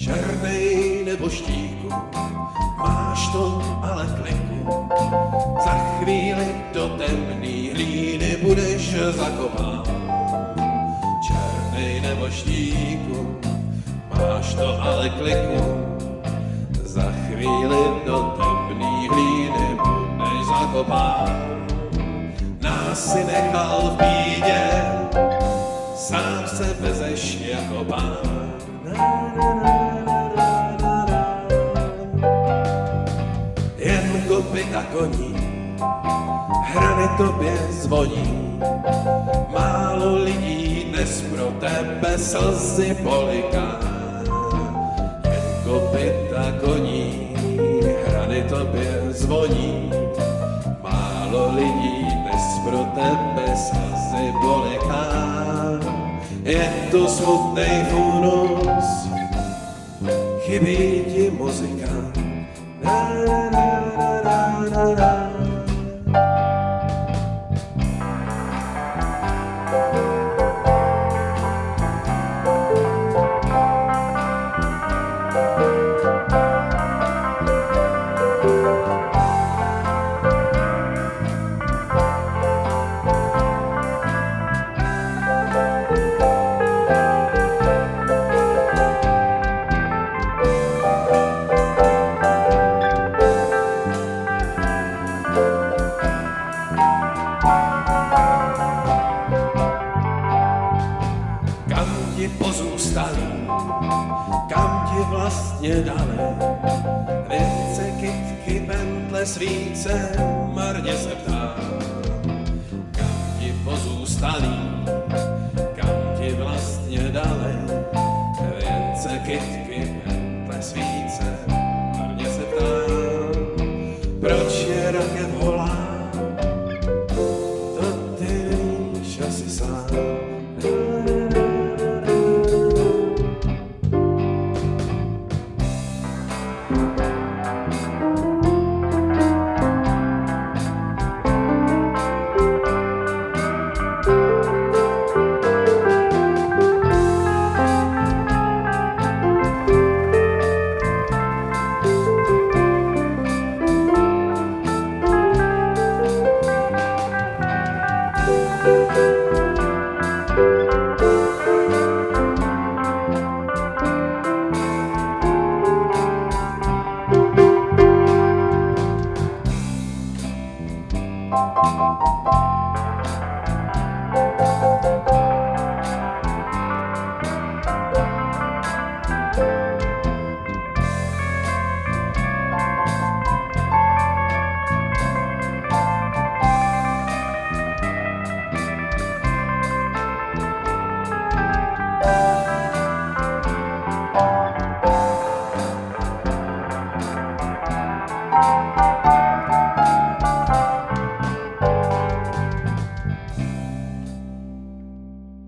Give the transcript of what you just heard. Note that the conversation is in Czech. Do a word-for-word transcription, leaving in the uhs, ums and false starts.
černej nebo štíku, máš to ale kliku. Za chvíli do temný hlíny budeš zakopán. Černej nebo štíku, máš to ale kliku. Za chvíli do temný hlíny budeš zakopán. Nás si nechal v bídě, sám se vezeš jako pán. Jen kopyta koní, hrany tobě zvoní. Málo lidí dnes pro tebe slzy poliká. Jen kopyta koní, hrany tobě zvoní. Málo lidí dnes pro tebe slzy poliká. Je to smutnej funus, chybí ti muzika. Na, na, na, na, na, na. Pozůstali, kam ti vlastně dali. Věnce, kytky, pentle, svíce, marně se ptám. Kam ti pozůstali, kam ti vlastně dali. Věnce, kytky, pentle, svíce, marně se ptám. Proč je rakev holá, to ty víš asi sám. Bye.